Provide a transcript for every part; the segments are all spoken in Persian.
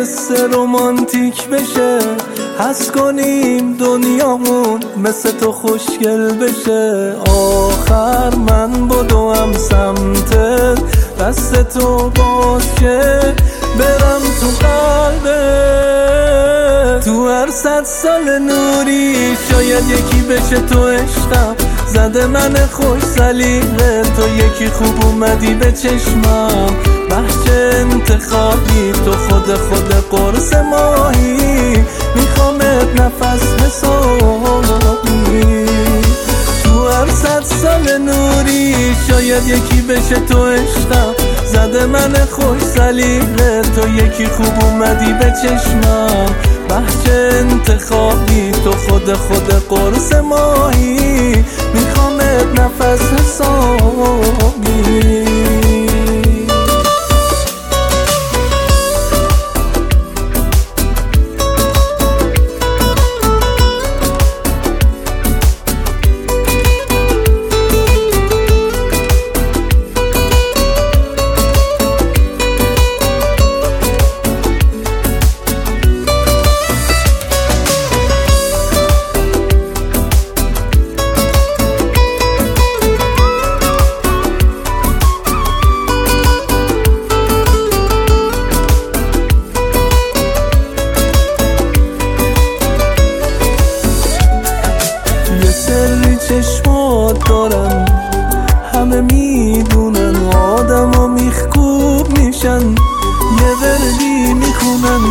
قصه رومانتیک بشه، حس کنیم دنیامون مثل تو خوشگل بشه. آخر من بدوم سمتت، دست تو باز شه، برم تو قلبت. تو هر 100 سال نوری شاید یکی بشه تو عشقم، زده من خوش سلیقه تو، یکی خوب اومدی به چشمم. بحث انتخابی تو خود قرص ماهی، میخوامت نفس حسابی. تو هر 100 سال نوری شاید یکی بشه تو عشقم، زده من خوش سلیقه تو، یکی خوب اومدی به چشمم. بحث انتخابی تو خود قرص ماهی، میخوامت نفس حسابی. چشمات دارن همه میدونن، آدم ها میخکوب میشن، یه وردی میخونن.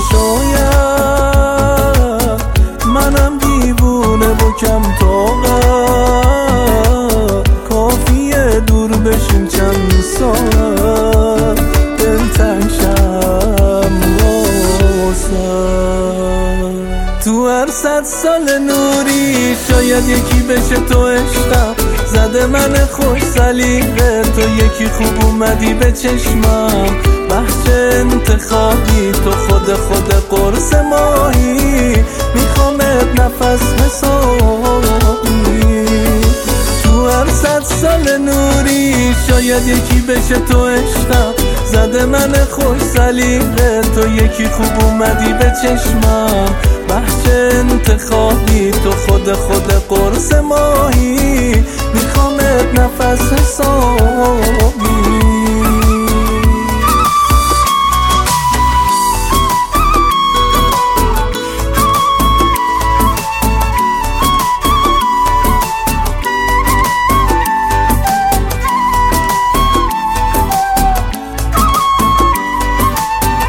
شاید منم دیوونه و کم طاقت، کافیه دور بشیم چند ساعت، دلتنگ شم واسه. تو هر 100 سال نوری شاید یکی بشه تو عشقم، زده من خوش سلیقه تو، یکی خوب اومدی به چشمم. بحث انتخابی تو خود قرص ماهی، میخوامت نفس حسابی. تو هر 100 سال نوری شاید یکی بشه تو عشقم، زده من خوش سلیقه تو، یکی خوب اومدی به چشمم. بحث انتخابی تو خود قرص ماهی، میخوامت نفس حسابی.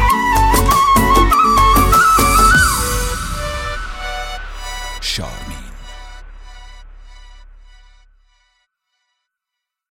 Charmy.